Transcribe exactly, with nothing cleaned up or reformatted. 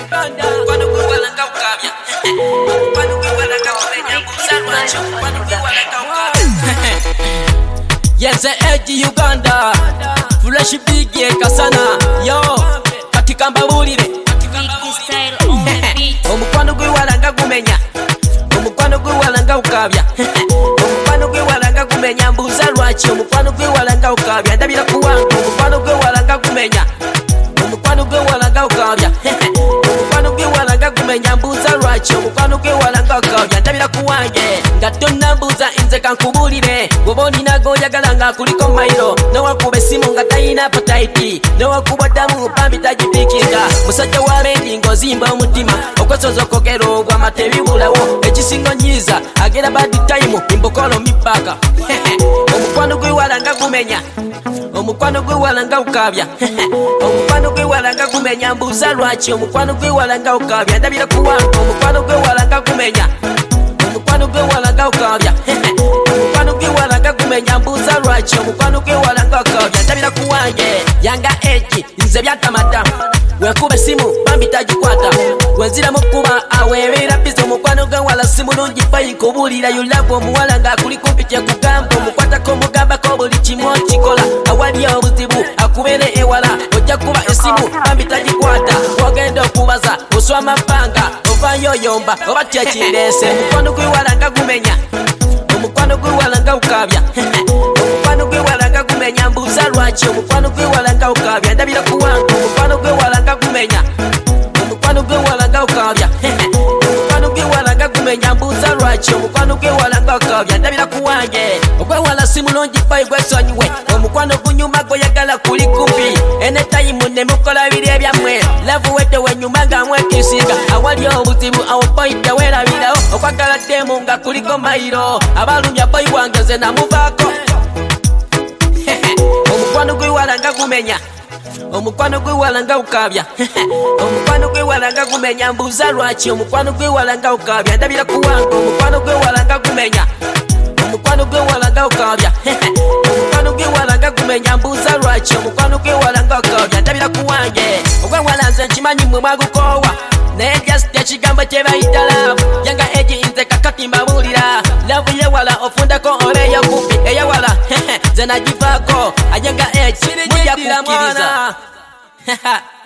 Omukwano gwe walanga ukabya. Omukwano gwe walanga kumenya mbuza lwaki. Omukwano gwe walanga ukabya. Yes, Edge Uganda. Flash big kasana. Yo, katika mbabulire. Omukwano gwe walanga kumenya. Omukwano gwe walanga ukabya. Omukwano gwe walanga kumenya mbuza lwaki. Omukwano gwe walanga ukabya. Ndabira kuwangu. Omukwano gwe walanga kumenya. Omukwano gwe walanga ukabya. Omukwano gwe walanga kumenya mbuza lwaki. Omukwano gwe walanga ukabya. Ndabira kuwange. Nga tonna mbuza nze kankubulire. Bwoba olina goyagala nga kuliko mayiro. Nowakuba essimu nga talina appetite. Nowakuba ddamu bambi tagipiikinga. Musajja wa bendi ng'ozimba omutima. Okwesoza okogera obwama tebibulawo. Ekisingo nyiza agera bad time imbokolo mipaka. Omukwano gwe walanga kumenya. Omukwano gwe walanga ukabya. Omukwano gwe walanga kumenya mbuza lwaki. Omukwano gwe walanga ukabya. Ndabira kuwange. Omukwano gwe walanga kumenya. Omukwano gwe walanga ukabya. Omukwano gwe walanga kumenya mbuza lwaki. Omukwano gwe walanga ukabya. Ndabira kuwange. Yanga Edge nze byatamata. Wekuba essimu bambi tagikwata. Wenzira mukuba aweebera bizo. Omukwano gwe wala si mulungi fayi kubulira. Yulavu omuwala ng'akuli kumpi kyekugamba. Omukwatako omugambako buli kimu okikola. Awali obuzibu akubeere ewala. Ojja kuba essimu bambi tagikwata. Ogenda okubaza oswa amapanga. Ovaayo oyomba oba kyekireese. Omukwano gwe walanga gumenya. Omukwano gwe walanga ukabya. Omukwano gwe walanga gumenya mbuza lwaki. Omukwano gwe walanga ukabya. Ndabira kuwange. Omukwano gwe walanga gumenya. Omukwano gwe walanga ukabya. Omukwano gwe walanga gumenya mbuza lwaki. Omukwano gwe walanga ukabya. Ndabira kuwange. Ogwewala si mulungi fayi gwesonyiwe. Omukwano gunyuma goyagala kuli kumpi. Anytime ne mukola biri ebyammwe. Love wete wenyuma nga mwekisinga. Awali obuzibu awo boy tewerabirawo. Okwagala demu nga kuliko mayiro. Abalumya boy wange nze namuvaako. Omukwano gwe walanga gumenya. Omukwano gwe walanga ukabya. Omukwano gwe walanga gumenya mbuza lwaki. Omukwano gwe walanga ukabya. Ndabira kuwange. Omukwano gwe walanga gumenya. Omukwano gwe walanga ukabya. Omukwano gwe walanga gumenya mbuza lwaki. Omukwano gwe walanga ukabya. Ndabira kuwange. Ogwewala nze nkimanyi mmwe mwagukoowa. Naye just ekigambo kye bayita love. Yanga Edge nze kakati mbabulira. Love yewala ofundako obeeyo kumpi. Eyewala nze nagivaako. Ayanga Edge mujja kukkiriza.